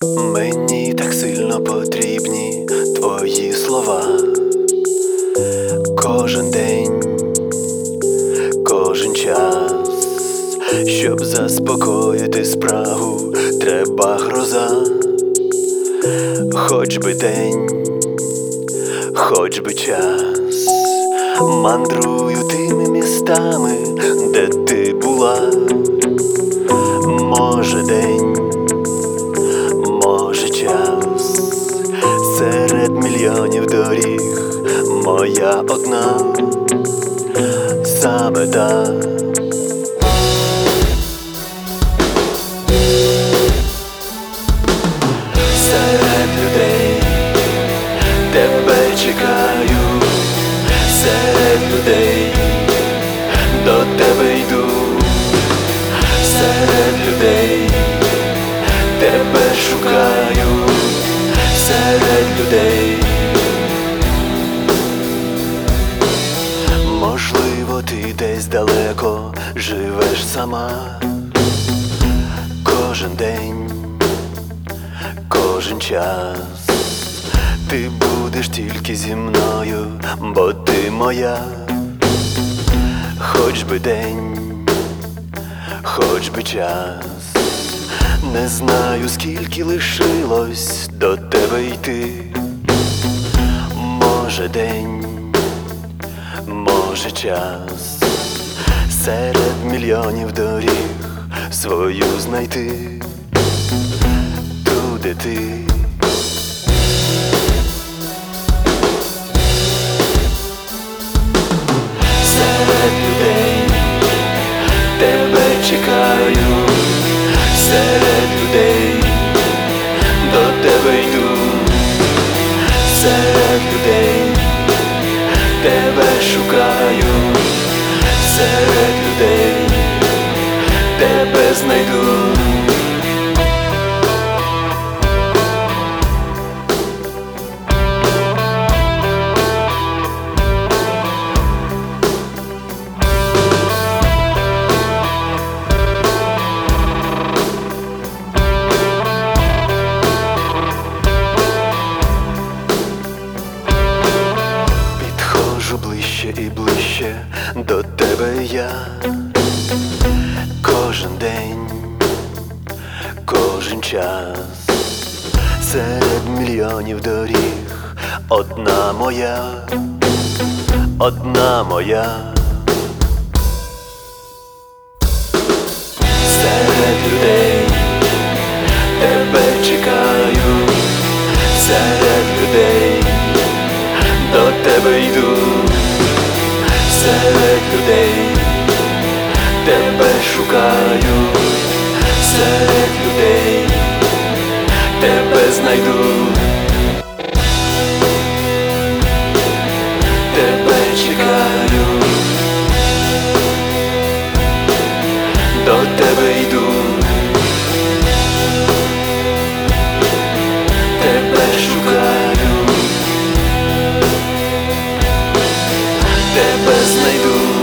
Мені так сильно потрібні твої слова. Кожен день, кожен час, щоб заспокоїти спрагу, треба гроза. Хоч би день, хоч би час, мандрую тими містами, де ти була. Може день, може час, серед мільйонів доріг моя одна, саме та. Серед людей тебе чекаю, серед людей до тебе йду, серед людей тебе шукаю, серед людей. Можливо, ти десь далеко живеш сама. Кожен день, кожен час ти будеш тільки зі мною, бо ти моя. Хоч би день, хоч би час, не знаю, скільки лишилось до тебе йти. Може день, може час, серед мільйонів доріг свою знайти. Туди ти. Серед людей тебе чекаю, серед людей до тебе йду, серед людей тебе шукаю, серед людей тебе знайду. Ближче і ближче до тебе я. Кожен день, кожен час, серед мільйонів доріг одна моя, одна моя. Серед людей тебе чекаю, серед людей до тебе йду, серед людей тебе шукаю, серед людей тебе знайду. Тебе чекаю, до тебе йду, тебе шукаю, тебе знайду.